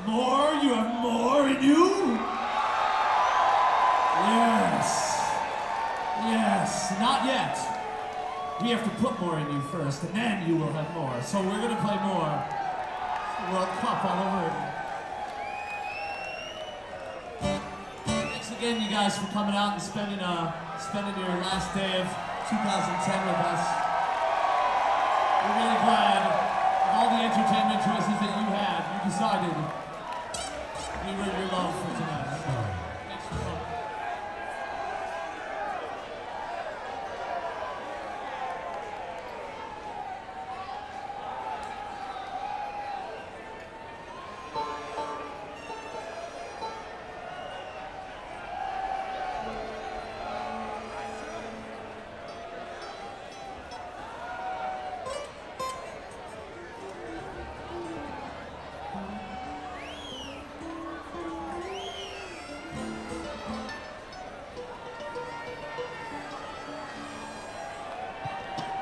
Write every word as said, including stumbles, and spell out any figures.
More? You have more in you? Yes. Yes. Not yet. We have to put more in you first, and then you will have more. So we're gonna play more. World Cup all over again. Thanks again, you guys, for coming out and spending uh spending your last day of two thousand ten with us. We're really glad of all the entertainment choices that you had. You decided we were your love for tonight.